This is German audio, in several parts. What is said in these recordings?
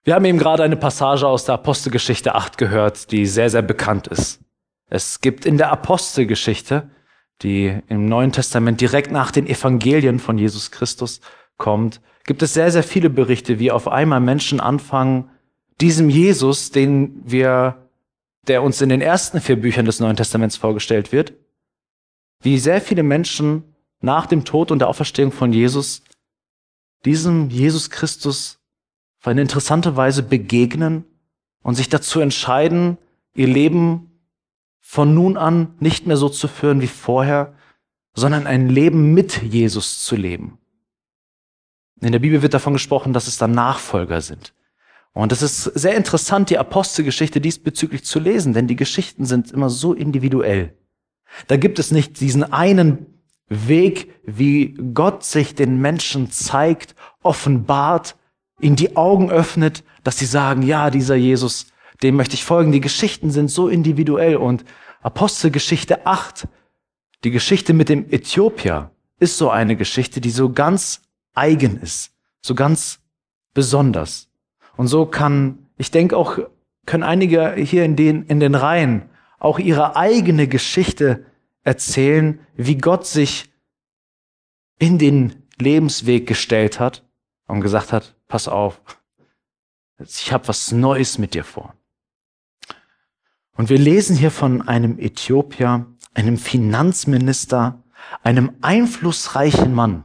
Wir haben eben gerade eine Passage aus der Apostelgeschichte 8 gehört, die sehr, sehr bekannt ist. Es gibt in der Apostelgeschichte, die im Neuen Testament direkt nach den Evangelien von Jesus Christus kommt, gibt es sehr, sehr viele Berichte, wie auf einmal Menschen anfangen, diesem Jesus, der uns in den ersten 4 Büchern des Neuen Testaments vorgestellt wird, wie sehr viele Menschen nach dem Tod und der Auferstehung von Jesus diesem Jesus Christus auf eine interessante Weise begegnen und sich dazu entscheiden, ihr Leben von nun an nicht mehr so zu führen wie vorher, sondern ein Leben mit Jesus zu leben. In der Bibel wird davon gesprochen, dass es dann Nachfolger sind. Und es ist sehr interessant, die Apostelgeschichte diesbezüglich zu lesen, denn die Geschichten sind immer so individuell. Da gibt es nicht diesen einen Weg, wie Gott sich den Menschen zeigt, offenbart, ihnen die Augen öffnet, dass sie sagen, ja, dieser Jesus, dem möchte ich folgen. Die Geschichten sind so individuell und Apostelgeschichte 8, die Geschichte mit dem Äthiopier, ist so eine Geschichte, die so ganz eigen ist, so ganz besonders. Und so können einige hier in den Reihen auch ihre eigene Geschichte erzählen, wie Gott sich in den Lebensweg gestellt hat und gesagt hat, pass auf, ich habe was Neues mit dir vor. Und wir lesen hier von einem Äthiopier, einem Finanzminister, einem einflussreichen Mann.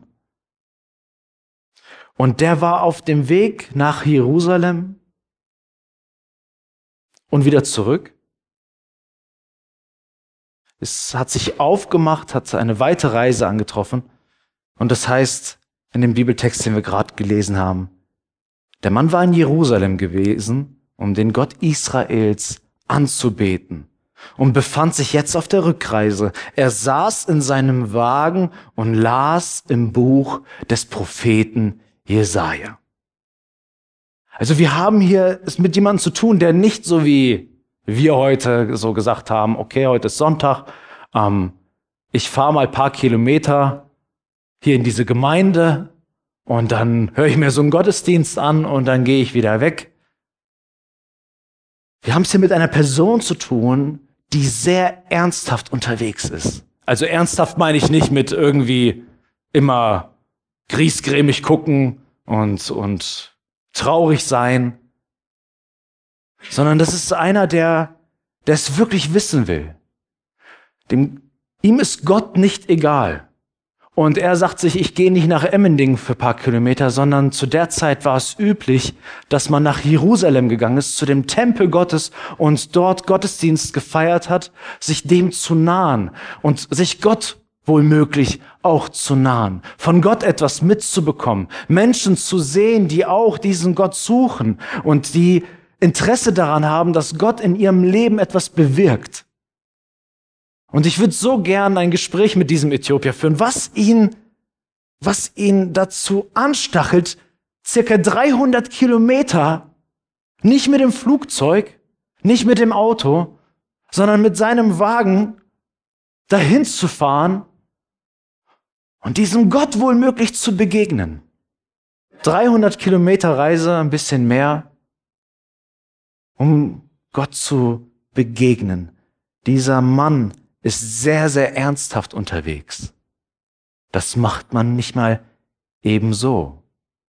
Und der war auf dem Weg nach Jerusalem und wieder zurück. Es hat sich aufgemacht, hat eine weite Reise angetroffen. Und das heißt, in dem Bibeltext, den wir gerade gelesen haben, der Mann war in Jerusalem gewesen, um den Gott Israels anzubeten und befand sich jetzt auf der Rückreise. Er saß in seinem Wagen und las im Buch des Propheten Jesaja. Also wir haben hier es mit jemandem zu tun, der nicht so wie wir heute so gesagt haben, okay, heute ist Sonntag, ich fahre mal ein paar Kilometer hier in diese Gemeinde und dann höre ich mir so einen Gottesdienst an und dann gehe ich wieder weg. Wir haben es hier mit einer Person zu tun, die sehr ernsthaft unterwegs ist. Also ernsthaft meine ich nicht mit irgendwie immer griesgrämig gucken und traurig sein, sondern das ist einer, der es wirklich wissen will. Ihm ist Gott nicht egal. Und er sagt sich, ich gehe nicht nach Emmendingen für ein paar Kilometer, sondern zu der Zeit war es üblich, dass man nach Jerusalem gegangen ist, zu dem Tempel Gottes und dort Gottesdienst gefeiert hat, sich dem zu nahen und sich Gott wohlmöglich auch zu nahen, von Gott etwas mitzubekommen, Menschen zu sehen, die auch diesen Gott suchen und die Interesse daran haben, dass Gott in ihrem Leben etwas bewirkt. Und ich würde so gern ein Gespräch mit diesem Äthiopier führen, was ihn dazu anstachelt, circa 300 Kilometer, nicht mit dem Flugzeug, nicht mit dem Auto, sondern mit seinem Wagen dahin zu fahren und diesem Gott wohlmöglich zu begegnen. 300 Kilometer Reise, ein bisschen mehr, um Gott zu begegnen. Dieser Mann ist sehr, sehr ernsthaft unterwegs. Das macht man nicht mal ebenso.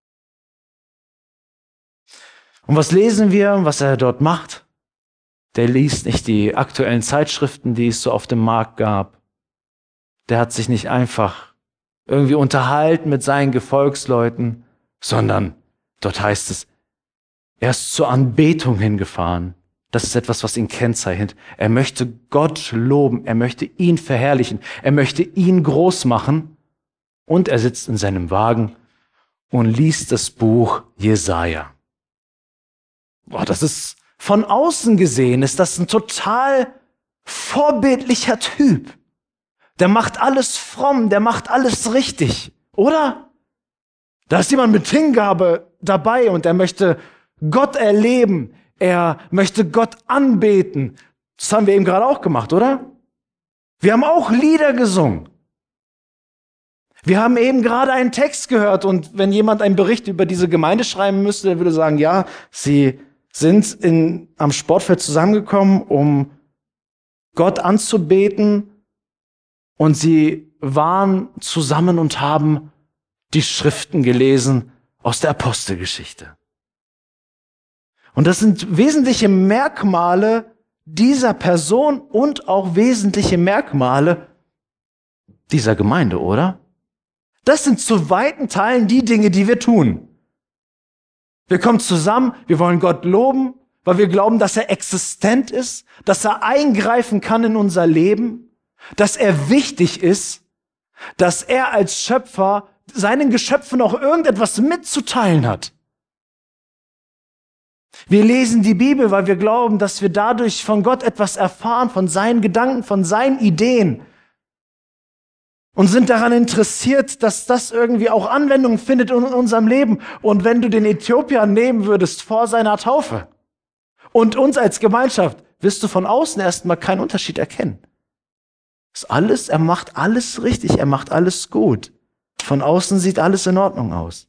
Und was lesen wir, was er dort macht? Der liest nicht die aktuellen Zeitschriften, die es so auf dem Markt gab. Der hat sich nicht einfach irgendwie unterhalten mit seinen Gefolgsleuten, sondern dort heißt es, er ist zur Anbetung hingefahren. Das ist etwas, was ihn kennzeichnet. Er möchte Gott loben, er möchte ihn verherrlichen, er möchte ihn groß machen und er sitzt in seinem Wagen und liest das Buch Jesaja. Das ist von außen gesehen, ist das ein total vorbildlicher Typ. Der macht alles fromm, der macht alles richtig, oder? Da ist jemand mit Hingabe dabei und er möchte Gott erleben. Er möchte Gott anbeten. Das haben wir eben gerade auch gemacht, oder? Wir haben auch Lieder gesungen. Wir haben eben gerade einen Text gehört und wenn jemand einen Bericht über diese Gemeinde schreiben müsste, der würde sagen, ja, sie sind am Sportfeld zusammengekommen, um Gott anzubeten und sie waren zusammen und haben die Schriften gelesen aus der Apostelgeschichte. Und das sind wesentliche Merkmale dieser Person und auch wesentliche Merkmale dieser Gemeinde, oder? Das sind zu weiten Teilen die Dinge, die wir tun. Wir kommen zusammen, wir wollen Gott loben, weil wir glauben, dass er existent ist, dass er eingreifen kann in unser Leben, dass er wichtig ist, dass er als Schöpfer seinen Geschöpfen auch irgendetwas mitzuteilen hat. Wir lesen die Bibel, weil wir glauben, dass wir dadurch von Gott etwas erfahren, von seinen Gedanken, von seinen Ideen und sind daran interessiert, dass das irgendwie auch Anwendung findet in unserem Leben. Und wenn du den Äthiopier nehmen würdest vor seiner Taufe und uns als Gemeinschaft, wirst du von außen erstmal keinen Unterschied erkennen. Er macht alles richtig, er macht alles gut. Von außen sieht alles in Ordnung aus.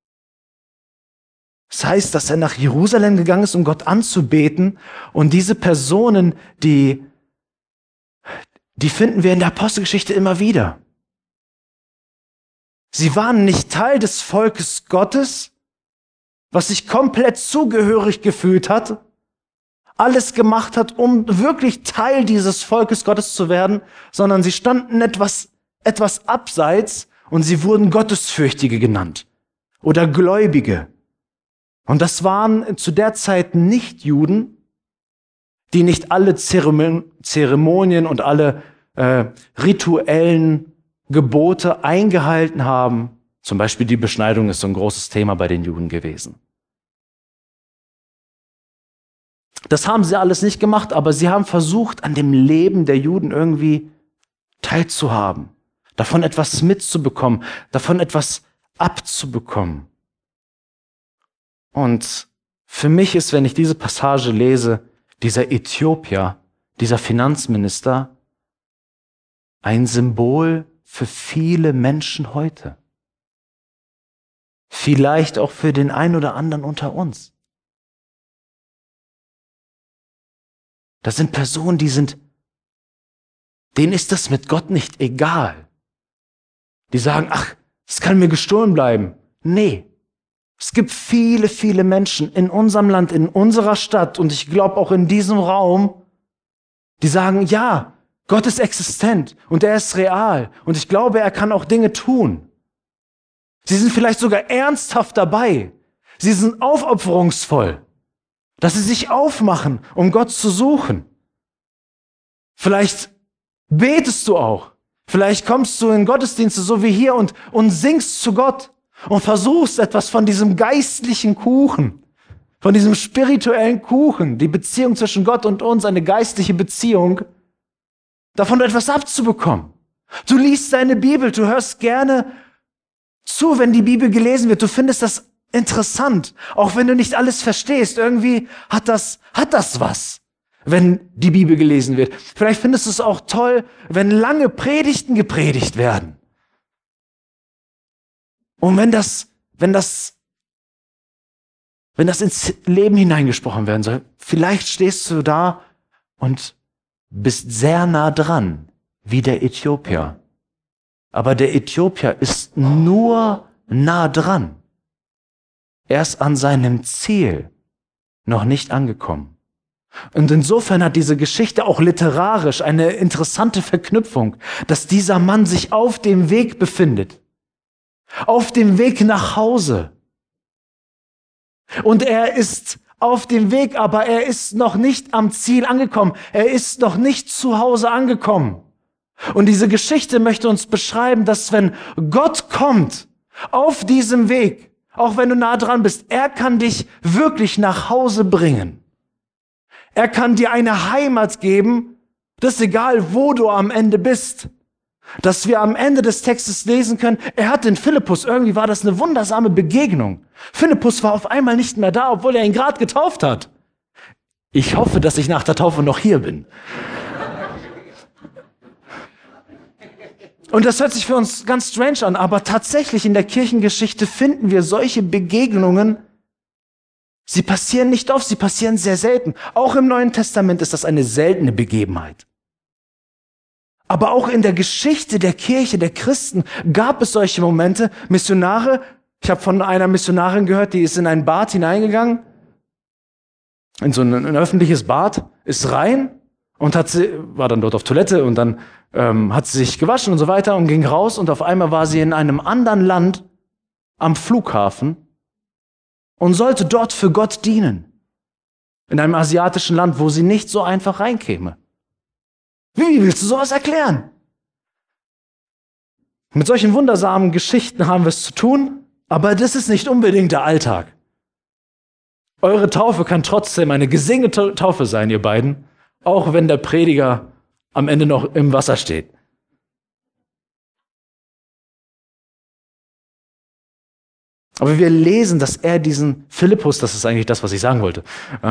Das heißt, dass er nach Jerusalem gegangen ist, um Gott anzubeten. Und diese Personen, die finden wir in der Apostelgeschichte immer wieder. Sie waren nicht Teil des Volkes Gottes, was sich komplett zugehörig gefühlt hat, alles gemacht hat, um wirklich Teil dieses Volkes Gottes zu werden, sondern sie standen etwas abseits und sie wurden Gottesfürchtige genannt oder Gläubige. Und das waren zu der Zeit Nichtjuden, die nicht alle Zeremonien und alle rituellen Gebote eingehalten haben. Zum Beispiel die Beschneidung ist so ein großes Thema bei den Juden gewesen. Das haben sie alles nicht gemacht, aber sie haben versucht, an dem Leben der Juden irgendwie teilzuhaben, davon etwas mitzubekommen, davon etwas abzubekommen. Und für mich ist, wenn ich diese Passage lese, dieser Äthiopier, dieser Finanzminister, ein Symbol für viele Menschen heute. Vielleicht auch für den einen oder anderen unter uns. Das sind Personen, denen ist das mit Gott nicht egal. Die sagen, ach, es kann mir gestohlen bleiben. Nee. Es gibt viele, viele Menschen in unserem Land, in unserer Stadt und ich glaube auch in diesem Raum, die sagen, ja, Gott ist existent und er ist real und ich glaube, er kann auch Dinge tun. Sie sind vielleicht sogar ernsthaft dabei. Sie sind aufopferungsvoll, dass sie sich aufmachen, um Gott zu suchen. Vielleicht betest du auch. Vielleicht kommst du in Gottesdienste so wie hier und singst zu Gott. Und versuchst etwas von diesem geistlichen Kuchen, von diesem spirituellen Kuchen, die Beziehung zwischen Gott und uns, eine geistliche Beziehung, davon etwas abzubekommen. Du liest deine Bibel, du hörst gerne zu, wenn die Bibel gelesen wird. Du findest das interessant, auch wenn du nicht alles verstehst. Irgendwie hat das was, wenn die Bibel gelesen wird. Vielleicht findest du es auch toll, wenn lange Predigten gepredigt werden. Und wenn das ins Leben hineingesprochen werden soll, vielleicht stehst du da und bist sehr nah dran, wie der Äthiopier. Aber der Äthiopier ist nur nah dran. Er ist an seinem Ziel noch nicht angekommen. Und insofern hat diese Geschichte auch literarisch eine interessante Verknüpfung, dass dieser Mann sich auf dem Weg befindet. Auf dem Weg nach Hause. Und er ist auf dem Weg, aber er ist noch nicht am Ziel angekommen. Er ist noch nicht zu Hause angekommen. Und diese Geschichte möchte uns beschreiben, dass wenn Gott kommt auf diesem Weg, auch wenn du nah dran bist, er kann dich wirklich nach Hause bringen. Er kann dir eine Heimat geben, das ist egal, wo du am Ende bist. Dass wir am Ende des Textes lesen können, er hat den Philippus, irgendwie war das eine wundersame Begegnung. Philippus war auf einmal nicht mehr da, obwohl er ihn gerade getauft hat. Ich hoffe, dass ich nach der Taufe noch hier bin. Und das hört sich für uns ganz strange an, aber tatsächlich in der Kirchengeschichte finden wir solche Begegnungen. Sie passieren nicht oft, sie passieren sehr selten. Auch im Neuen Testament ist das eine seltene Begebenheit. Aber auch in der Geschichte der Kirche, der Christen, gab es solche Momente. Missionare, ich habe von einer Missionarin gehört, die ist in ein Bad hineingegangen, in so ein öffentliches Bad, ist rein und war dann dort auf Toilette und dann hat sie sich gewaschen und so weiter und ging raus und auf einmal war sie in einem anderen Land am Flughafen und sollte dort für Gott dienen. In einem asiatischen Land, wo sie nicht so einfach reinkäme. Wie willst du sowas erklären? Mit solchen wundersamen Geschichten haben wir es zu tun, aber das ist nicht unbedingt der Alltag. Eure Taufe kann trotzdem eine gesegnete Taufe sein, ihr beiden, auch wenn der Prediger am Ende noch im Wasser steht. Aber wir lesen, dass er diesen Philippus, das ist eigentlich das, was ich sagen wollte,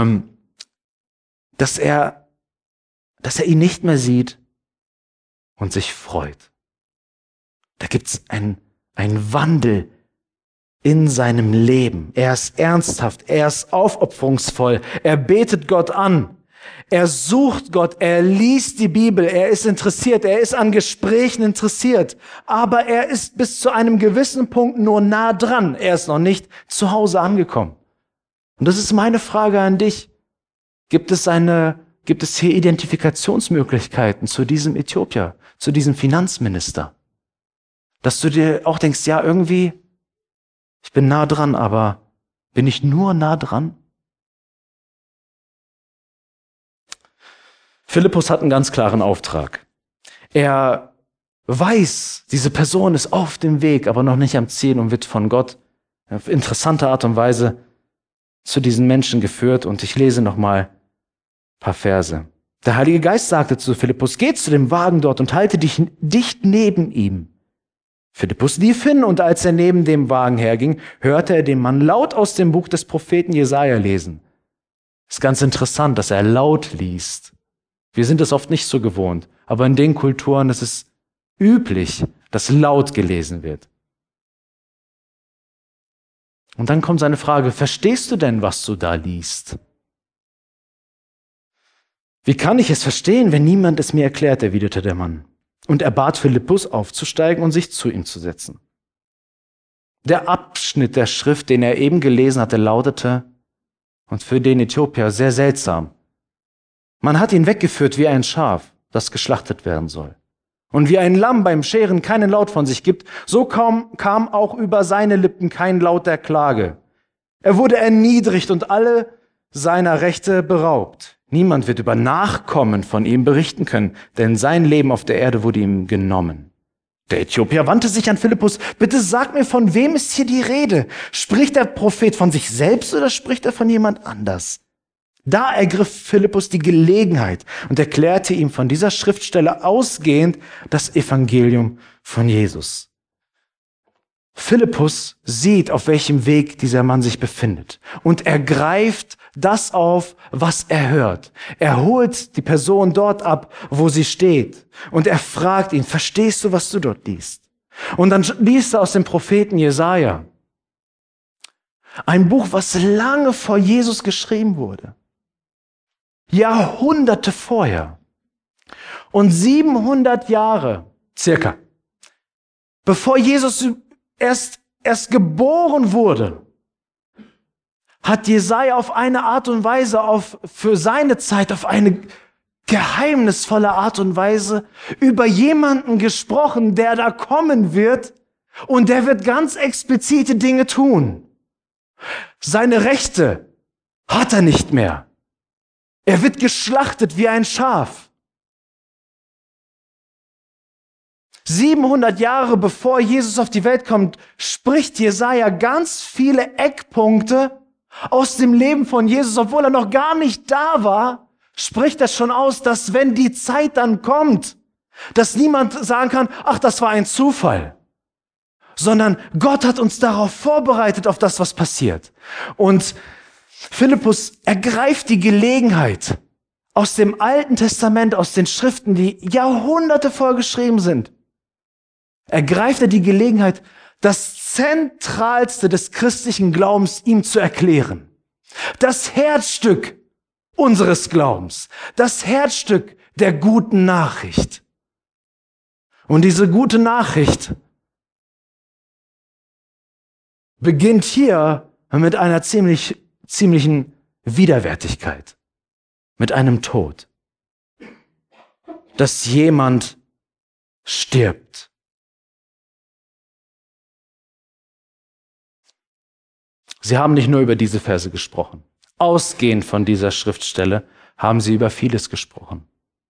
dass er ihn nicht mehr sieht und sich freut. Da gibt es einen Wandel in seinem Leben. Er ist ernsthaft, er ist aufopferungsvoll, er betet Gott an, er sucht Gott, er liest die Bibel, er ist interessiert, er ist an Gesprächen interessiert, aber er ist bis zu einem gewissen Punkt nur nah dran. Er ist noch nicht zu Hause angekommen. Und das ist meine Frage an dich. Gibt es hier Identifikationsmöglichkeiten zu diesem Äthiopier, zu diesem Finanzminister? Dass du dir auch denkst, ja, irgendwie, ich bin nah dran, aber bin ich nur nah dran? Philippus hat einen ganz klaren Auftrag. Er weiß, diese Person ist auf dem Weg, aber noch nicht am Ziel und wird von Gott auf interessante Art und Weise zu diesen Menschen geführt. Und ich lese nochmal ein paar Verse. Der Heilige Geist sagte zu Philippus, geh zu dem Wagen dort und halte dich dicht neben ihm. Philippus lief hin und als er neben dem Wagen herging, hörte er den Mann laut aus dem Buch des Propheten Jesaja lesen. Ist ganz interessant, dass er laut liest. Wir sind es oft nicht so gewohnt, aber in den Kulturen ist es üblich, dass laut gelesen wird. Und dann kommt seine Frage, verstehst du denn, was du da liest? Wie kann ich es verstehen, wenn niemand es mir erklärt, erwiderte der Mann. Und er bat Philippus aufzusteigen und sich zu ihm zu setzen. Der Abschnitt der Schrift, den er eben gelesen hatte, lautete, und für den Äthiopier sehr seltsam, man hat ihn weggeführt wie ein Schaf, das geschlachtet werden soll. Und wie ein Lamm beim Scheren keinen Laut von sich gibt, so kam auch über seine Lippen kein Laut der Klage. Er wurde erniedrigt und alle seiner Rechte beraubt. Niemand wird über Nachkommen von ihm berichten können, denn sein Leben auf der Erde wurde ihm genommen. Der Äthiopier wandte sich an Philippus, bitte sag mir, von wem ist hier die Rede? Spricht der Prophet von sich selbst oder spricht er von jemand anders? Da ergriff Philippus die Gelegenheit und erklärte ihm von dieser Schriftstelle ausgehend das Evangelium von Jesus. Philippus sieht, auf welchem Weg dieser Mann sich befindet und er greift das auf, was er hört. Er holt die Person dort ab, wo sie steht und er fragt ihn, verstehst du, was du dort liest? Und dann liest er aus dem Propheten Jesaja. Ein Buch, was lange vor Jesus geschrieben wurde. Jahrhunderte vorher. Und 700 Jahre, circa, bevor Jesus erst geboren wurde, hat Jesaja auf eine Art und Weise, für seine Zeit, auf eine geheimnisvolle Art und Weise über jemanden gesprochen, der da kommen wird und der wird ganz explizite Dinge tun. Seine Rechte hat er nicht mehr. Er wird geschlachtet wie ein Schaf. 700 Jahre bevor Jesus auf die Welt kommt, spricht Jesaja ganz viele Eckpunkte aus dem Leben von Jesus, obwohl er noch gar nicht da war, spricht er schon aus, dass wenn die Zeit dann kommt, dass niemand sagen kann, ach, das war ein Zufall, sondern Gott hat uns darauf vorbereitet, auf das, was passiert. Und Philippus ergreift die Gelegenheit aus dem Alten Testament, aus den Schriften, die Jahrhunderte vorgeschrieben sind. ergreift er die Gelegenheit, das Zentralste des christlichen Glaubens ihm zu erklären. Das Herzstück unseres Glaubens, das Herzstück der guten Nachricht. Und diese gute Nachricht beginnt hier mit einer ziemlichen Widerwärtigkeit, mit einem Tod, dass jemand stirbt. Sie haben nicht nur über diese Verse gesprochen. Ausgehend von dieser Schriftstelle haben sie über vieles gesprochen.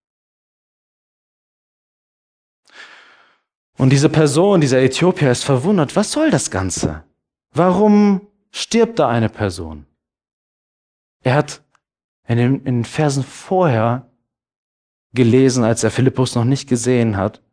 Und diese Person, dieser Äthiopier, ist verwundert. Was soll das Ganze? Warum stirbt da eine Person? Er hat in den Versen vorher gelesen, als er Philippus noch nicht gesehen hat.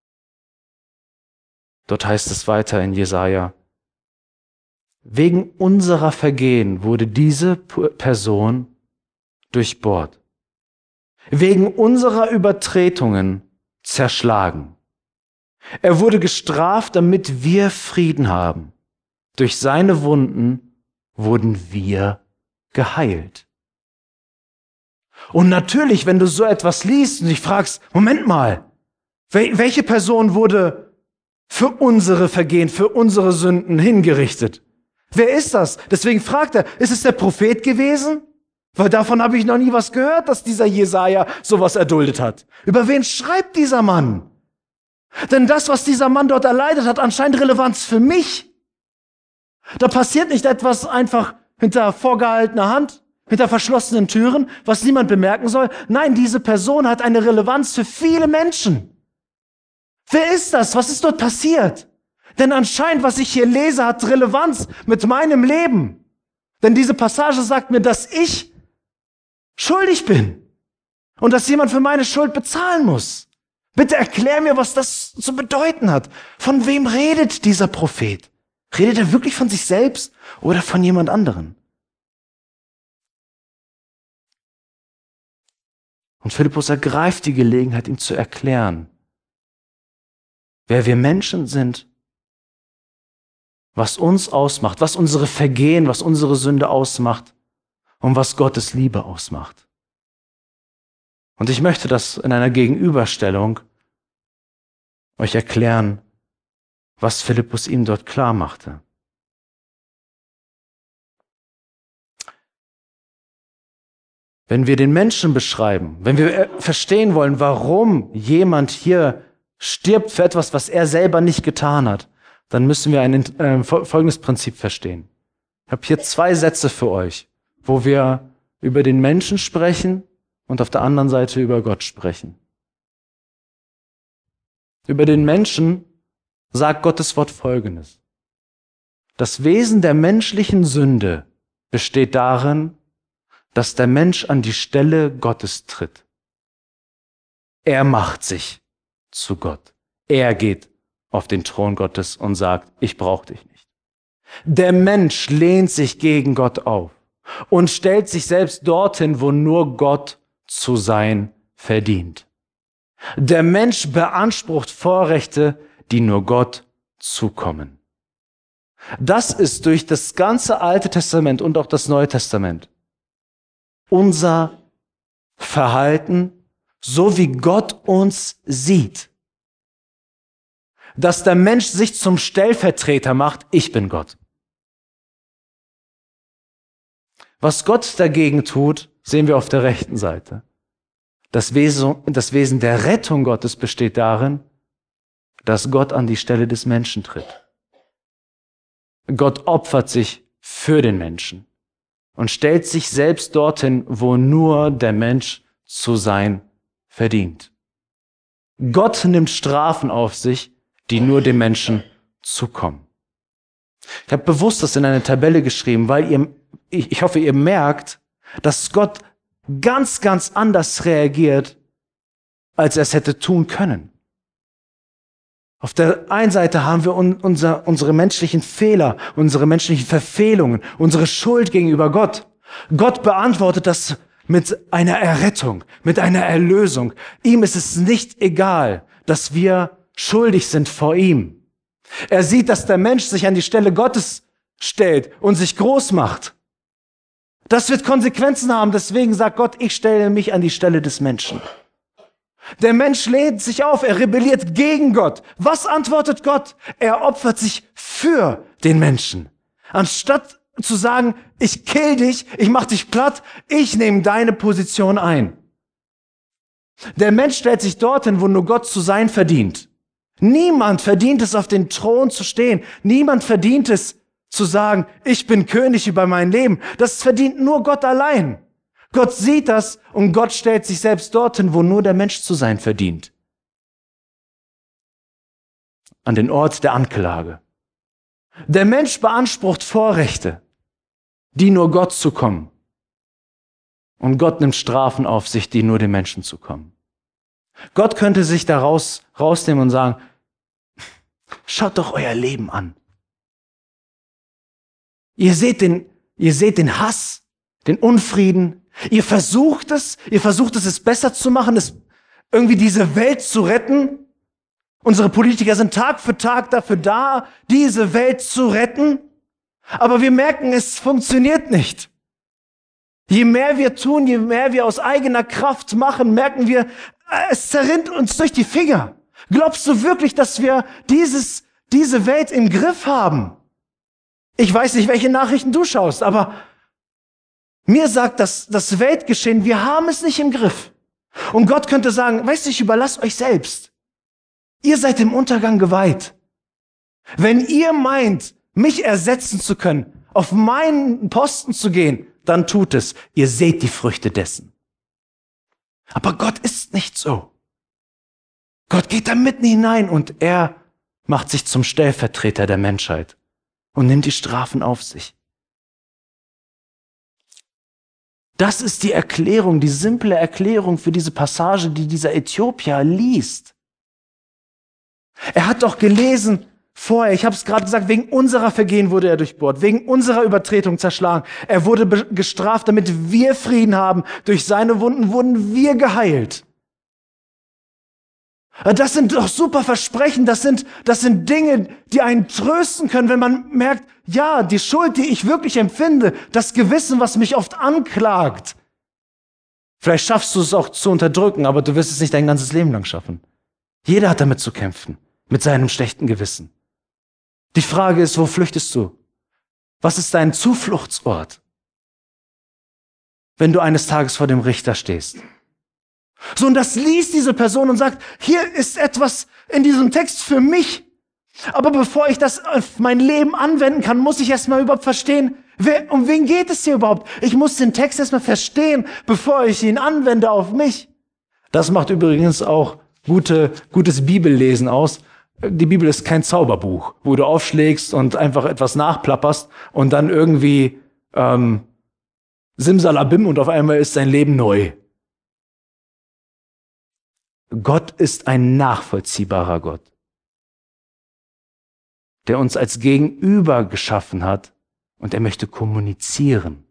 Dort heißt es weiter in Jesaja: Wegen unserer Vergehen wurde diese Person durchbohrt, wegen unserer Übertretungen zerschlagen. Er wurde gestraft, damit wir Frieden haben. Durch seine Wunden wurden wir geheilt. Und natürlich, wenn du so etwas liest und dich fragst, Moment mal, welche Person wurde für unsere Vergehen, für unsere Sünden hingerichtet? Wer ist das? Deswegen fragt er, ist es der Prophet gewesen? Weil davon habe ich noch nie was gehört, dass dieser Jesaja sowas erduldet hat. Über wen schreibt dieser Mann? Denn das, was dieser Mann dort erleidet hat, anscheinend Relevanz für mich. Da passiert nicht etwas einfach hinter vorgehaltener Hand, hinter verschlossenen Türen, was niemand bemerken soll. Nein, diese Person hat eine Relevanz für viele Menschen. Wer ist das? Was ist dort passiert? Denn anscheinend, was ich hier lese, hat Relevanz mit meinem Leben. Denn diese Passage sagt mir, dass ich schuldig bin und dass jemand für meine Schuld bezahlen muss. Bitte erklär mir, was das zu bedeuten hat. Von wem redet dieser Prophet? Redet er wirklich von sich selbst oder von jemand anderen? Und Philippus ergreift die Gelegenheit, ihm zu erklären, wer wir Menschen sind, was uns ausmacht, was unsere Vergehen, was unsere Sünde ausmacht und was Gottes Liebe ausmacht. Und ich möchte das in einer Gegenüberstellung euch erklären, was Philippus ihm dort klar machte. Wenn wir den Menschen beschreiben, wenn wir verstehen wollen, warum jemand hier stirbt für etwas, was er selber nicht getan hat, dann müssen wir folgendes Prinzip verstehen. Ich habe hier 2 Sätze für euch, wo wir über den Menschen sprechen und auf der anderen Seite über Gott sprechen. Über den Menschen sagt Gottes Wort Folgendes: Das Wesen der menschlichen Sünde besteht darin, dass der Mensch an die Stelle Gottes tritt. Er macht sich zu Gott. Er geht auf den Thron Gottes und sagt, ich brauche dich nicht. Der Mensch lehnt sich gegen Gott auf und stellt sich selbst dorthin, wo nur Gott zu sein verdient. Der Mensch beansprucht Vorrechte, die nur Gott zukommen. Das ist durch das ganze Alte Testament und auch das Neue Testament unser Verhalten, so wie Gott uns sieht. Dass der Mensch sich zum Stellvertreter macht, ich bin Gott. Was Gott dagegen tut, sehen wir auf der rechten Seite. Das Wesen der Rettung Gottes besteht darin, dass Gott an die Stelle des Menschen tritt. Gott opfert sich für den Menschen und stellt sich selbst dorthin, wo nur der Mensch zu sein verdient. Gott nimmt Strafen auf sich, die nur dem Menschen zukommen. Ich habe bewusst das in eine Tabelle geschrieben, weil ich hoffe, ihr merkt, dass Gott ganz anders reagiert, als er es hätte tun können. Auf der einen Seite haben wir unsere menschlichen Fehler, unsere menschlichen Verfehlungen, unsere Schuld gegenüber Gott. Gott beantwortet das mit einer Errettung, mit einer Erlösung. Ihm ist es nicht egal, dass wir schuldig sind vor ihm. Er sieht, dass der Mensch sich an die Stelle Gottes stellt und sich groß macht. Das wird Konsequenzen haben, deswegen sagt Gott, ich stelle mich an die Stelle des Menschen. Der Mensch lehnt sich auf, er rebelliert gegen Gott. Was antwortet Gott? Er opfert sich für den Menschen. Anstatt zu sagen, ich kill dich, ich mach dich platt, ich nehme deine Position ein. Der Mensch stellt sich dorthin, wo nur Gott zu sein verdient. Niemand verdient es, auf den Thron zu stehen. Niemand verdient es, zu sagen, ich bin König über mein Leben. Das verdient nur Gott allein. Gott sieht das und Gott stellt sich selbst dorthin, wo nur der Mensch zu sein verdient. An den Ort der Anklage. Der Mensch beansprucht Vorrechte, die nur Gott zukommen. Und Gott nimmt Strafen auf sich, die nur dem Menschen zukommen. Gott könnte sich daraus rausnehmen und sagen, schaut doch euer Leben an. Ihr seht den Hass, den Unfrieden. Ihr versucht es besser zu machen, es irgendwie diese Welt zu retten. Unsere Politiker sind Tag für Tag dafür da, diese Welt zu retten. Aber wir merken, es funktioniert nicht. Je mehr wir tun, je mehr wir aus eigener Kraft machen, merken wir, es zerrinnt uns durch die Finger. Glaubst du wirklich, dass wir diese Welt im Griff haben? Ich weiß nicht, welche Nachrichten du schaust, aber mir sagt das Weltgeschehen, wir haben es nicht im Griff. Und Gott könnte sagen, weißt du, ich überlasse euch selbst. Ihr seid dem Untergang geweiht. Wenn ihr meint, mich ersetzen zu können, auf meinen Posten zu gehen, dann tut es. Ihr seht die Früchte dessen. Aber Gott ist nicht so. Gott geht da mitten hinein und er macht sich zum Stellvertreter der Menschheit und nimmt die Strafen auf sich. Das ist die Erklärung, die simple Erklärung für diese Passage, die dieser Äthiopier liest. Er hat doch gelesen vorher, ich habe es gerade gesagt, wegen unserer Vergehen wurde er durchbohrt, wegen unserer Übertretung zerschlagen. Er wurde gestraft, damit wir Frieden haben. Durch seine Wunden wurden wir geheilt. Das sind doch super Versprechen, das sind Dinge, die einen trösten können, wenn man merkt, ja, die Schuld, die ich wirklich empfinde, das Gewissen, was mich oft anklagt. Vielleicht schaffst du es auch zu unterdrücken, aber du wirst es nicht dein ganzes Leben lang schaffen. Jeder hat damit zu kämpfen, mit seinem schlechten Gewissen. Die Frage ist, wo flüchtest du? Was ist dein Zufluchtsort, wenn du eines Tages vor dem Richter stehst? So, und das liest diese Person und sagt, hier ist etwas in diesem Text für mich. Aber bevor ich das auf mein Leben anwenden kann, muss ich erstmal überhaupt verstehen, um wen geht es hier überhaupt? Ich muss den Text erstmal verstehen, bevor ich ihn anwende auf mich. Das macht übrigens auch gutes Bibellesen aus. Die Bibel ist kein Zauberbuch, wo du aufschlägst und einfach etwas nachplapperst und dann irgendwie Simsalabim und auf einmal ist dein Leben neu. Gott ist ein nachvollziehbarer Gott, der uns als Gegenüber geschaffen hat und er möchte kommunizieren.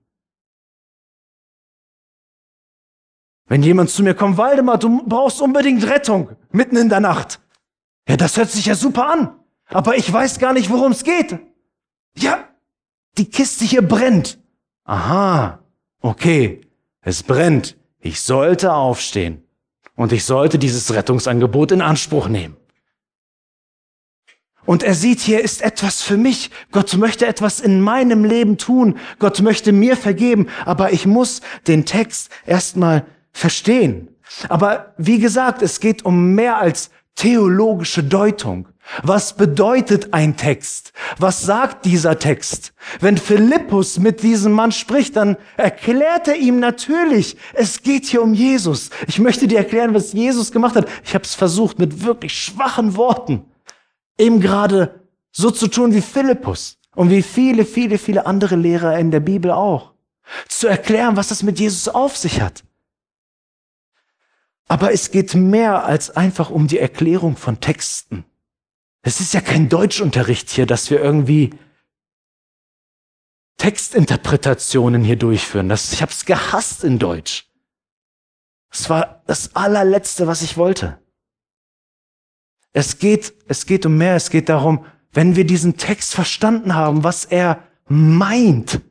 Wenn jemand zu mir kommt, Waldemar, du brauchst unbedingt Rettung, mitten in der Nacht. Ja, das hört sich ja super an, aber ich weiß gar nicht, worum es geht. Ja, die Kiste hier brennt. Aha, okay, es brennt. Ich sollte aufstehen. Und ich sollte dieses Rettungsangebot in Anspruch nehmen. Und er sieht, hier ist etwas für mich. Gott möchte etwas in meinem Leben tun. Gott möchte mir vergeben. Aber ich muss den Text erstmal verstehen. Aber wie gesagt, es geht um mehr als theologische Deutung. Was bedeutet ein Text? Was sagt dieser Text? Wenn Philippus mit diesem Mann spricht, dann erklärt er ihm natürlich, es geht hier um Jesus. Ich möchte dir erklären, was Jesus gemacht hat. Ich habe es versucht, mit wirklich schwachen Worten eben gerade so zu tun wie Philippus und wie viele, viele, viele andere Lehrer in der Bibel auch. Zu erklären, was das mit Jesus auf sich hat. Aber es geht mehr als einfach um die Erklärung von Texten. Es ist ja kein Deutschunterricht hier, dass wir irgendwie Textinterpretationen hier durchführen. Ich habe es gehasst in Deutsch. Es war das allerletzte, was ich wollte. Es geht um mehr. Es geht darum, wenn wir diesen Text verstanden haben, was er meint,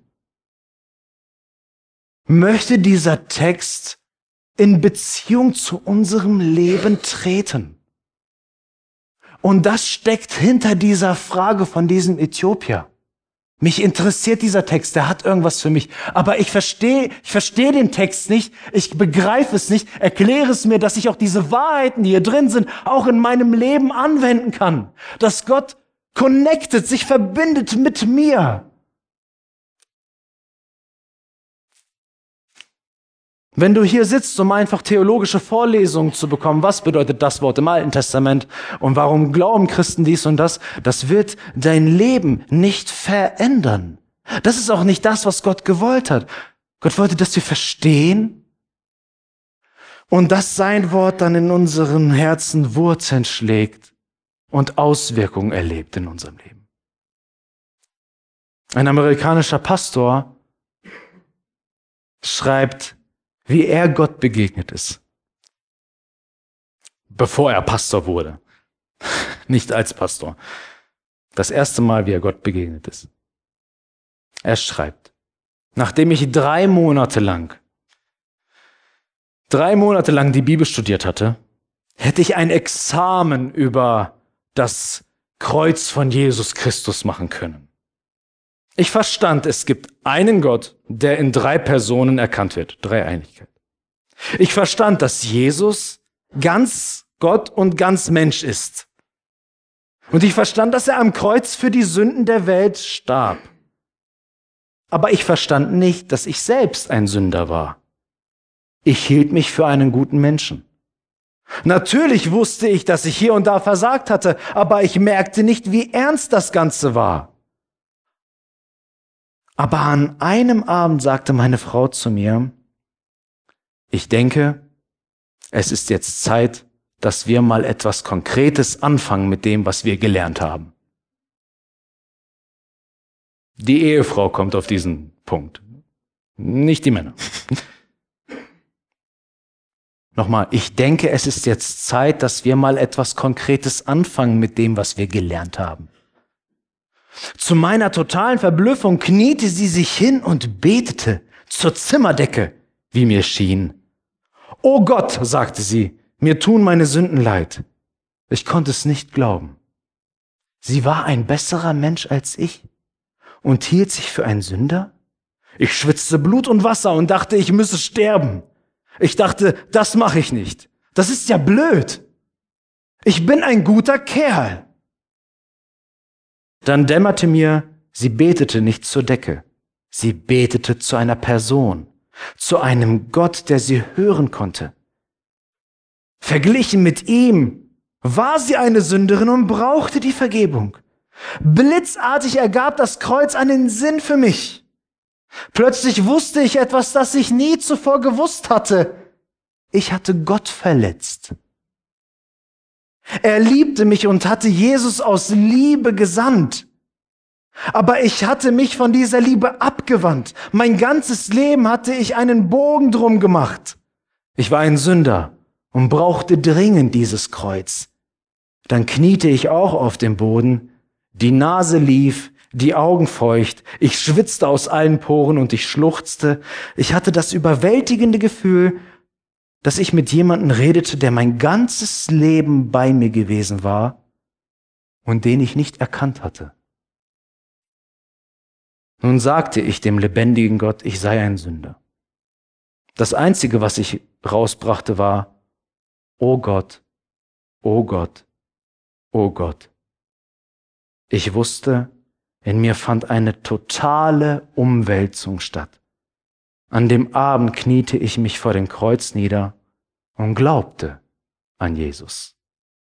möchte dieser Text in Beziehung zu unserem Leben treten. Und das steckt hinter dieser Frage von diesem Äthiopier. Mich interessiert dieser Text, der hat irgendwas für mich. Aber ich verstehe den Text nicht, ich begreife es nicht, erkläre es mir, dass ich auch diese Wahrheiten, die hier drin sind, auch in meinem Leben anwenden kann. Dass Gott connected, sich verbindet mit mir. Wenn du hier sitzt, um einfach theologische Vorlesungen zu bekommen, was bedeutet das Wort im Alten Testament und warum glauben Christen dies und das, das wird dein Leben nicht verändern. Das ist auch nicht das, was Gott gewollt hat. Gott wollte, dass wir verstehen und dass sein Wort dann in unseren Herzen Wurzeln schlägt und Auswirkungen erlebt in unserem Leben. Ein amerikanischer Pastor schreibt, wie er Gott begegnet ist, bevor er Pastor wurde, nicht als Pastor. Das erste Mal, wie er Gott begegnet ist. Er schreibt, nachdem ich 3 Monate lang die Bibel studiert hatte, hätte ich ein Examen über das Kreuz von Jesus Christus machen können. Ich verstand, es gibt einen Gott, der in 3 Personen erkannt wird. Dreieinigkeit. Ich verstand, dass Jesus ganz Gott und ganz Mensch ist. Und ich verstand, dass er am Kreuz für die Sünden der Welt starb. Aber ich verstand nicht, dass ich selbst ein Sünder war. Ich hielt mich für einen guten Menschen. Natürlich wusste ich, dass ich hier und da versagt hatte, aber ich merkte nicht, wie ernst das Ganze war. Aber an einem Abend sagte meine Frau zu mir, ich denke, es ist jetzt Zeit, dass wir mal etwas Konkretes anfangen mit dem, was wir gelernt haben. Die Ehefrau kommt auf diesen Punkt, nicht die Männer. Nochmal, ich denke, es ist jetzt Zeit, dass wir mal etwas Konkretes anfangen mit dem, was wir gelernt haben. Zu meiner totalen Verblüffung kniete sie sich hin und betete zur Zimmerdecke, wie mir schien. »O Gott«, sagte sie, »mir tun meine Sünden leid.« Ich konnte es nicht glauben. Sie war ein besserer Mensch als ich und hielt sich für einen Sünder? Ich schwitzte Blut und Wasser und dachte, ich müsse sterben. Ich dachte, das mache ich nicht. Das ist ja blöd. Ich bin ein guter Kerl. Dann dämmerte mir, sie betete nicht zur Decke. Sie betete zu einer Person, zu einem Gott, der sie hören konnte. Verglichen mit ihm war sie eine Sünderin und brauchte die Vergebung. Blitzartig ergab das Kreuz einen Sinn für mich. Plötzlich wusste ich etwas, das ich nie zuvor gewusst hatte. Ich hatte Gott verletzt. Er liebte mich und hatte Jesus aus Liebe gesandt. Aber ich hatte mich von dieser Liebe abgewandt. Mein ganzes Leben hatte ich einen Bogen drum gemacht. Ich war ein Sünder und brauchte dringend dieses Kreuz. Dann kniete ich auch auf dem Boden, die Nase lief, die Augen feucht, ich schwitzte aus allen Poren und ich schluchzte. Ich hatte das überwältigende Gefühl, dass ich mit jemandem redete, der mein ganzes Leben bei mir gewesen war und den ich nicht erkannt hatte. Nun sagte ich dem lebendigen Gott, ich sei ein Sünder. Das Einzige, was ich rausbrachte, war, O Gott, o Gott, o Gott. Ich wusste, in mir fand eine totale Umwälzung statt. An dem Abend kniete ich mich vor dem Kreuz nieder und glaubte an Jesus.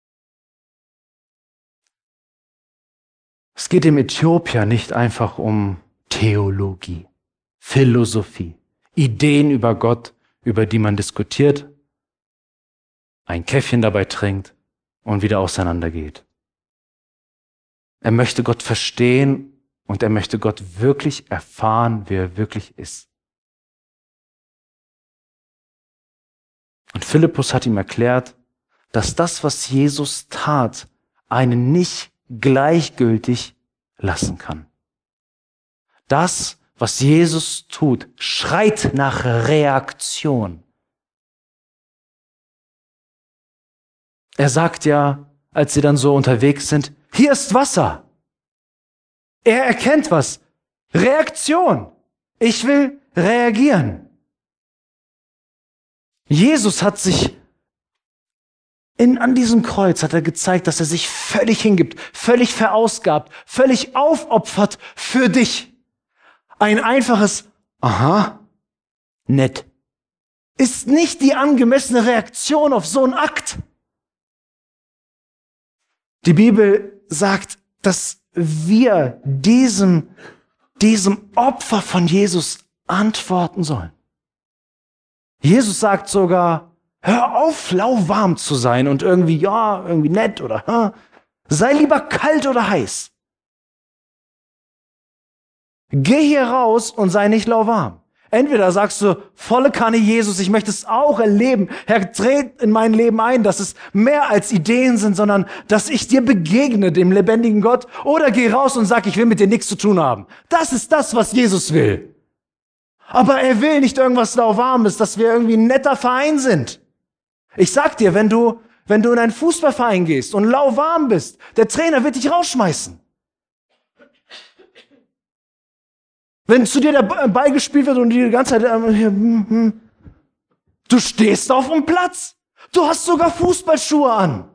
Es geht dem Äthiopier nicht einfach um Theologie, Philosophie, Ideen über Gott, über die man diskutiert, ein Käffchen dabei trinkt und wieder auseinandergeht. Er möchte Gott verstehen und er möchte Gott wirklich erfahren, wie er wirklich ist. Und Philippus hat ihm erklärt, dass das, was Jesus tat, einen nicht gleichgültig lassen kann. Das, was Jesus tut, schreit nach Reaktion. Er sagt ja, als sie dann so unterwegs sind, hier ist Wasser. Er erkennt was. Reaktion. Ich will reagieren. Jesus hat sich an diesem Kreuz hat er gezeigt, dass er sich völlig hingibt, völlig verausgabt, völlig aufopfert für dich. Ein einfaches Aha, nett, ist nicht die angemessene Reaktion auf so einen Akt. Die Bibel sagt, dass wir diesem Opfer von Jesus antworten sollen. Jesus sagt sogar, hör auf, lauwarm zu sein und irgendwie nett oder sei lieber kalt oder heiß. Geh hier raus und sei nicht lauwarm. Entweder sagst du, volle Kanne Jesus, ich möchte es auch erleben. Herr, tritt in mein Leben ein, dass es mehr als Ideen sind, sondern dass ich dir begegne, dem lebendigen Gott. Oder geh raus und sag, ich will mit dir nichts zu tun haben. Das ist das, was Jesus will. Aber er will nicht irgendwas lauwarmes, dass wir irgendwie ein netter Verein sind. Ich sag dir, wenn du in einen Fußballverein gehst und lauwarm bist, der Trainer wird dich rausschmeißen. Wenn zu dir der Ball gespielt wird und die ganze Zeit, du stehst auf dem Platz. Du hast sogar Fußballschuhe an.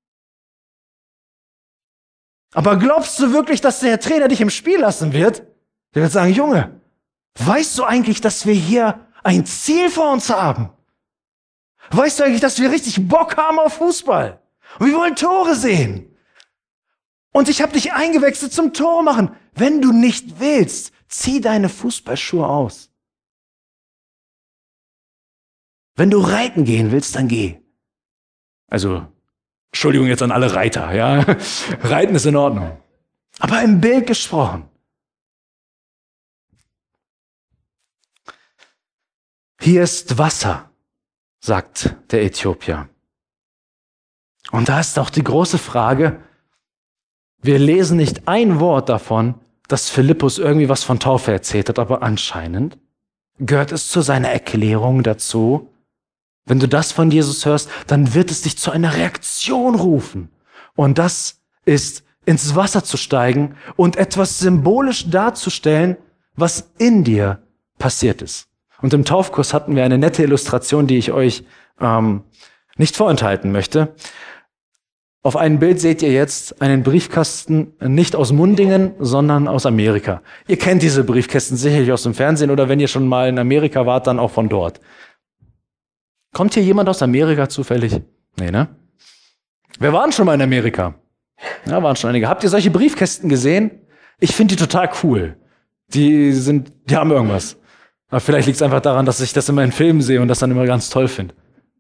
Aber glaubst du wirklich, dass der Trainer dich im Spiel lassen wird? Der wird sagen, Junge, weißt du eigentlich, dass wir hier ein Ziel vor uns haben? Weißt du eigentlich, dass wir richtig Bock haben auf Fußball? Und wir wollen Tore sehen. Und ich habe dich eingewechselt zum Tor machen. Wenn du nicht willst, zieh deine Fußballschuhe aus. Wenn du reiten gehen willst, dann geh. Also, Entschuldigung jetzt an alle Reiter, ja. Reiten ist in Ordnung. Aber im Bild gesprochen. Hier ist Wasser, sagt der Äthiopier. Und da ist auch die große Frage, wir lesen nicht ein Wort davon, dass Philippus irgendwie was von Taufe erzählt hat, aber anscheinend gehört es zu seiner Erklärung dazu. Wenn du das von Jesus hörst, dann wird es dich zu einer Reaktion rufen. Und das ist, ins Wasser zu steigen und etwas symbolisch darzustellen, was in dir passiert ist. Und im Taufkurs hatten wir eine nette Illustration, die ich euch nicht vorenthalten möchte. Auf einem Bild seht ihr jetzt einen Briefkasten nicht aus Mundingen, sondern aus Amerika. Ihr kennt diese Briefkästen sicherlich aus dem Fernsehen oder wenn ihr schon mal in Amerika wart, dann auch von dort. Kommt hier jemand aus Amerika zufällig? Nee, ne? Wer waren schon mal in Amerika? Ja, waren schon einige. Habt ihr solche Briefkästen gesehen? Ich finde die total cool. Die haben irgendwas. Aber vielleicht liegt es einfach daran, dass ich das immer in Filmen sehe und das dann immer ganz toll finde.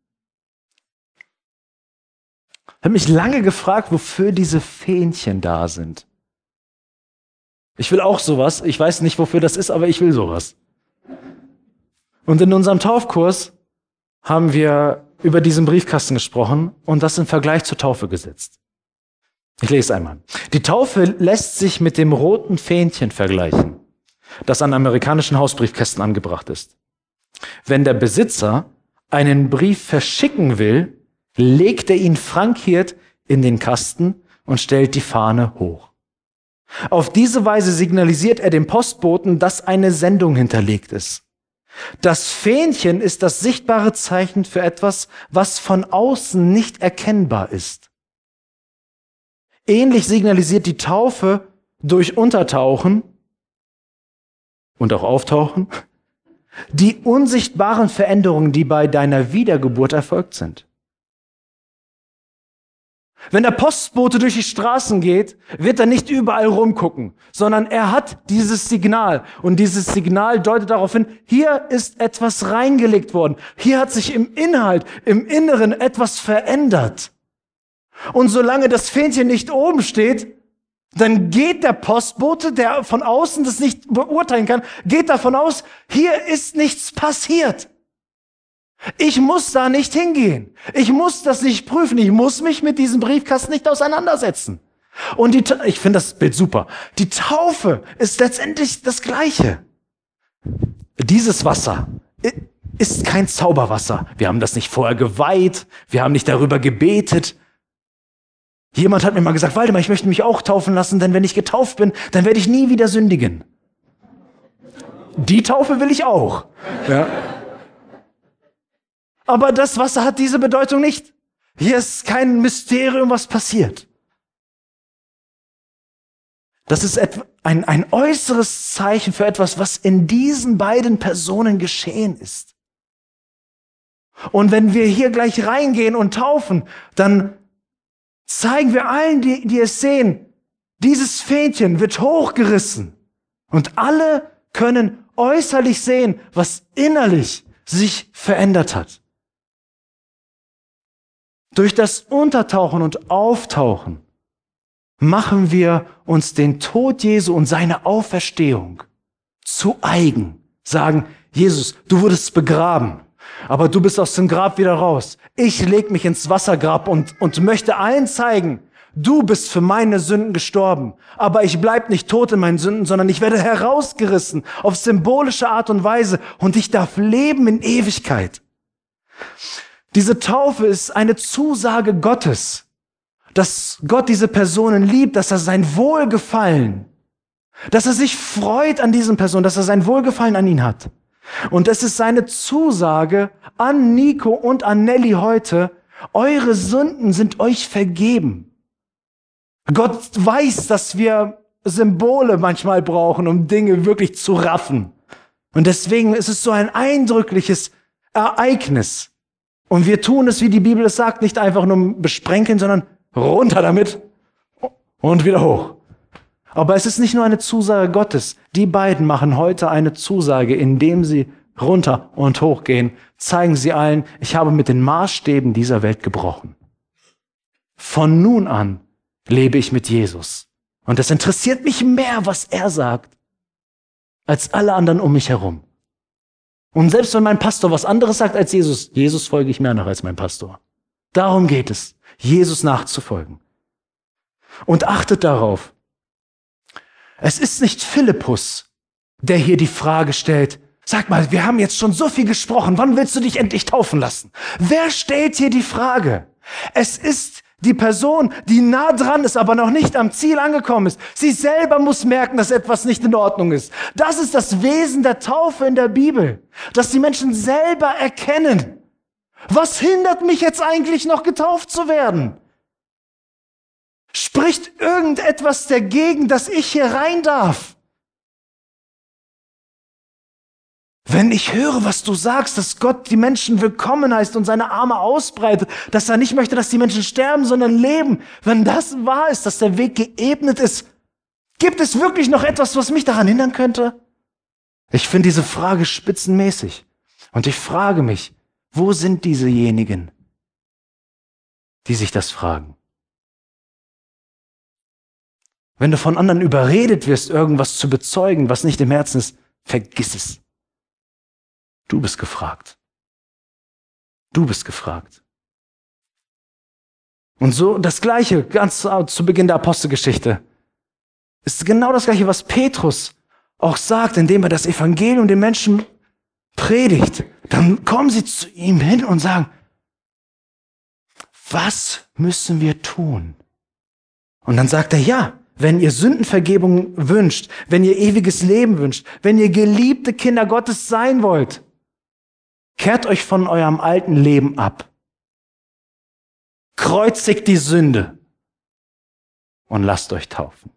Ich habe mich lange gefragt, wofür diese Fähnchen da sind. Ich will auch sowas. Ich weiß nicht, wofür das ist, aber ich will sowas. Und in unserem Taufkurs haben wir über diesen Briefkasten gesprochen und das im Vergleich zur Taufe gesetzt. Ich lese einmal. Die Taufe lässt sich mit dem roten Fähnchen vergleichen, das an amerikanischen Hausbriefkästen angebracht ist. Wenn der Besitzer einen Brief verschicken will, legt er ihn frankiert in den Kasten und stellt die Fahne hoch. Auf diese Weise signalisiert er dem Postboten, dass eine Sendung hinterlegt ist. Das Fähnchen ist das sichtbare Zeichen für etwas, was von außen nicht erkennbar ist. Ähnlich signalisiert die Taufe durch Untertauchen und auch Auftauchen die unsichtbaren Veränderungen, die bei deiner Wiedergeburt erfolgt sind. Wenn der Postbote durch die Straßen geht, wird er nicht überall rumgucken, sondern er hat dieses Signal. Und dieses Signal deutet darauf hin, hier ist etwas reingelegt worden. Hier hat sich im Inhalt, im Inneren etwas verändert. Und solange das Fähnchen nicht oben steht, dann geht der Postbote, der von außen das nicht beurteilen kann, geht davon aus, hier ist nichts passiert. Ich muss da nicht hingehen. Ich muss das nicht prüfen. Ich muss mich mit diesem Briefkasten nicht auseinandersetzen. Und ich finde das Bild super. Die Taufe ist letztendlich das Gleiche. Dieses Wasser ist kein Zauberwasser. Wir haben das nicht vorher geweiht. Wir haben nicht darüber gebetet. Jemand hat mir mal gesagt, Waldemar, ich möchte mich auch taufen lassen, denn wenn ich getauft bin, dann werde ich nie wieder sündigen. Die Taufe will ich auch. Ja. Aber das Wasser hat diese Bedeutung nicht. Hier ist kein Mysterium, was passiert. Das ist ein äußeres Zeichen für etwas, was in diesen beiden Personen geschehen ist. Und wenn wir hier gleich reingehen und taufen, dann zeigen wir allen, die es sehen, dieses Fähnchen wird hochgerissen. Und alle können äußerlich sehen, was innerlich sich verändert hat. Durch das Untertauchen und Auftauchen machen wir uns den Tod Jesu und seine Auferstehung zu eigen. Sagen, Jesus, du wurdest begraben, aber du bist aus dem Grab wieder raus. Ich leg mich ins Wassergrab und möchte allen zeigen, du bist für meine Sünden gestorben, aber ich bleib nicht tot in meinen Sünden, sondern ich werde herausgerissen auf symbolische Art und Weise und ich darf leben in Ewigkeit. Diese Taufe ist eine Zusage Gottes, dass Gott diese Personen liebt, dass er sein Wohlgefallen, dass er sich freut an diesen Personen, dass er sein Wohlgefallen an ihnen hat. Und es ist seine Zusage an Nico und an Nelly heute, eure Sünden sind euch vergeben. Gott weiß, dass wir Symbole manchmal brauchen, um Dinge wirklich zu raffen. Und deswegen ist es so ein eindrückliches Ereignis. Und wir tun es, wie die Bibel es sagt, nicht einfach nur besprenkeln, sondern runter damit und wieder hoch. Aber es ist nicht nur eine Zusage Gottes. Die beiden machen heute eine Zusage, indem sie runter und hoch gehen, zeigen sie allen, ich habe mit den Maßstäben dieser Welt gebrochen. Von nun an lebe ich mit Jesus. Und es interessiert mich mehr, was er sagt, als alle anderen um mich herum. Und selbst wenn mein Pastor was anderes sagt als Jesus, Jesus folge ich mehr nach als mein Pastor. Darum geht es, Jesus nachzufolgen. Und achtet darauf, es ist nicht Philippus, der hier die Frage stellt, sag mal, wir haben jetzt schon so viel gesprochen, wann willst du dich endlich taufen lassen? Wer stellt hier die Frage? Es ist die Person, die nah dran ist, aber noch nicht am Ziel angekommen ist. Sie selber muss merken, dass etwas nicht in Ordnung ist. Das ist das Wesen der Taufe in der Bibel, dass die Menschen selber erkennen, was hindert mich jetzt eigentlich noch getauft zu werden? Spricht irgendetwas dagegen, dass ich hier rein darf? Wenn ich höre, was du sagst, dass Gott die Menschen willkommen heißt und seine Arme ausbreitet, dass er nicht möchte, dass die Menschen sterben, sondern leben, wenn das wahr ist, dass der Weg geebnet ist, gibt es wirklich noch etwas, was mich daran hindern könnte? Ich finde diese Frage spitzenmäßig. Und ich frage mich, wo sind diesejenigen, die sich das fragen? Wenn du von anderen überredet wirst, irgendwas zu bezeugen, was nicht im Herzen ist, vergiss es. Du bist gefragt. Du bist gefragt. Und so das Gleiche, ganz zu Beginn der Apostelgeschichte, ist genau das Gleiche, was Petrus auch sagt, indem er das Evangelium den Menschen predigt. Dann kommen sie zu ihm hin und sagen, was müssen wir tun? Und dann sagt er, ja, wenn ihr Sündenvergebung wünscht, wenn ihr ewiges Leben wünscht, wenn ihr geliebte Kinder Gottes sein wollt, kehrt euch von eurem alten Leben ab. Kreuzigt die Sünde und lasst euch taufen.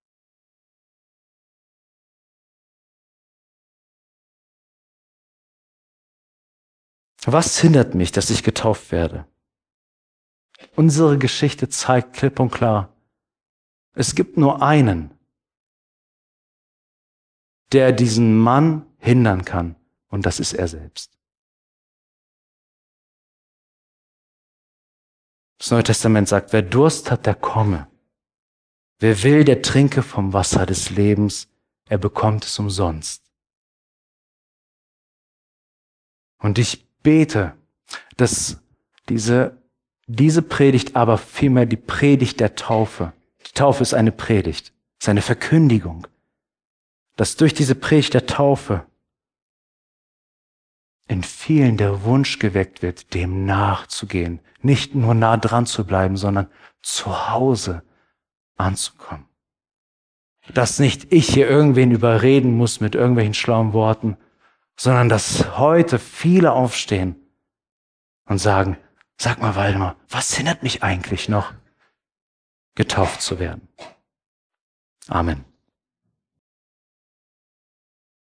Was hindert mich, dass ich getauft werde? Unsere Geschichte zeigt klipp und klar, es gibt nur einen, der diesen Mann hindern kann, und das ist er selbst. Das Neue Testament sagt, wer Durst hat, der komme. Wer will, der trinke vom Wasser des Lebens, er bekommt es umsonst. Und ich bete, dass diese Predigt aber vielmehr die Predigt der Taufe. Die Taufe ist eine Predigt, ist eine Verkündigung, dass durch diese Predigt der Taufe in vielen der Wunsch geweckt wird, dem nachzugehen, nicht nur nah dran zu bleiben, sondern zu Hause anzukommen. Dass nicht ich hier irgendwen überreden muss mit irgendwelchen schlauen Worten, sondern dass heute viele aufstehen und sagen, sag mal Waldemar, was hindert mich eigentlich noch, getauft zu werden? Amen.